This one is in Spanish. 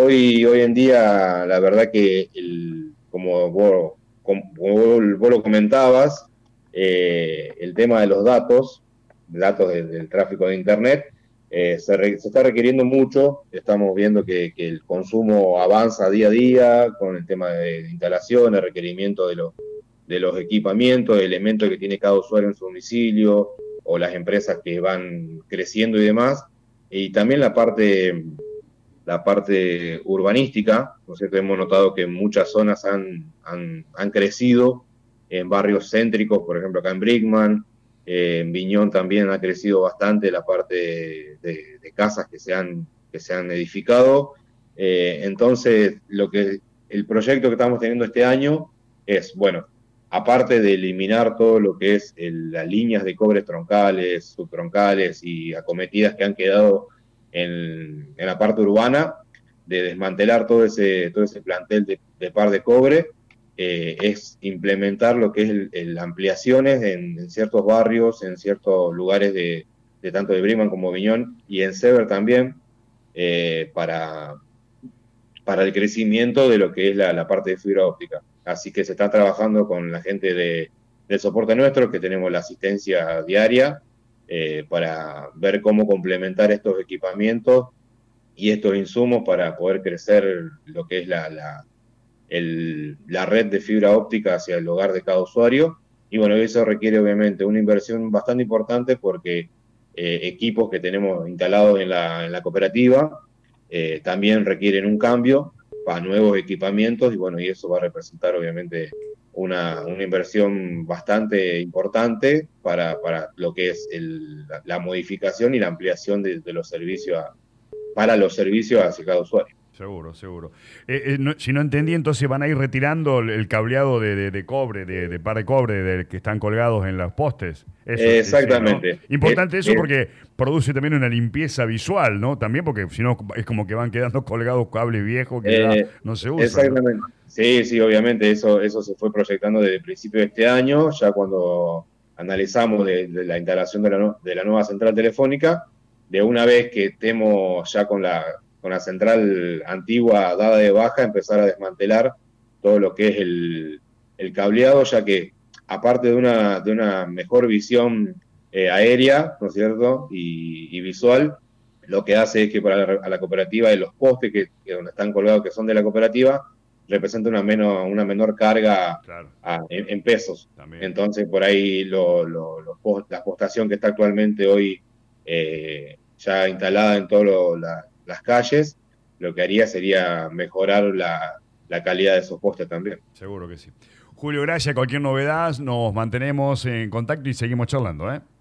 hoy en día, la verdad que, vos lo comentabas, el tema de los datos del tráfico de Internet, se está requiriendo mucho. Estamos viendo que el consumo avanza día a día con el tema de instalaciones, requerimiento de los equipamientos, de elementos que tiene cada usuario en su domicilio, o las empresas que van creciendo y demás. Y también la parte urbanística, ¿no es cierto? Hemos notado que muchas zonas han crecido en barrios céntricos, por ejemplo acá en Brickman, en Viñón también ha crecido bastante la parte de casas que se han edificado. Entonces, el proyecto que estamos teniendo este año es, bueno, aparte de eliminar todo lo que es las líneas de cobres troncales, subtroncales y acometidas que han quedado en la parte urbana, de desmantelar todo ese plantel de par de cobre, es implementar lo que es ampliaciones en ciertos barrios, en ciertos lugares de tanto de Brickman como Viñón, y en Sever también, para el crecimiento de lo que es la parte de fibra óptica. Así que se está trabajando con la gente del soporte nuestro, que tenemos la asistencia diaria, para ver cómo complementar estos equipamientos y estos insumos para poder crecer lo que es la red de fibra óptica hacia el hogar de cada usuario. Y bueno, eso requiere obviamente una inversión bastante importante, porque equipos que tenemos instalados en la cooperativa también requieren un cambio para nuevos equipamientos, y bueno, y eso va a representar obviamente una inversión bastante importante para lo que es la modificación y la ampliación de los servicios para los servicios hacia cada usuario. Seguro, seguro. Si no entendí, entonces van a ir retirando el cableado de cobre, de par de cobre que están colgados en los postes. Eso, Exactamente. Sí, ¿no? Importante eso, porque produce también una limpieza visual, ¿no? También porque si no es como que van quedando colgados cables viejos que ya no se usan, ¿no? Exactamente. Sí, sí, obviamente eso se fue proyectando desde el principio de este año, ya cuando analizamos de la instalación de la nueva central telefónica. De una vez que estemos ya con la central antigua dada de baja, empezar a desmantelar todo lo que es el cableado, ya que aparte de una mejor visión aérea, ¿no es cierto?, y visual, lo que hace es que para a la cooperativa, de los postes que donde están colgados, que son de la cooperativa, representa una menor carga Claro, en pesos. también. Entonces, por ahí la postación que está actualmente hoy ya instalada en todas las calles, lo que haría sería mejorar la calidad de esos postes también. Seguro que sí. Julio, gracias. Cualquier novedad, nos mantenemos en contacto y seguimos charlando, ¿eh?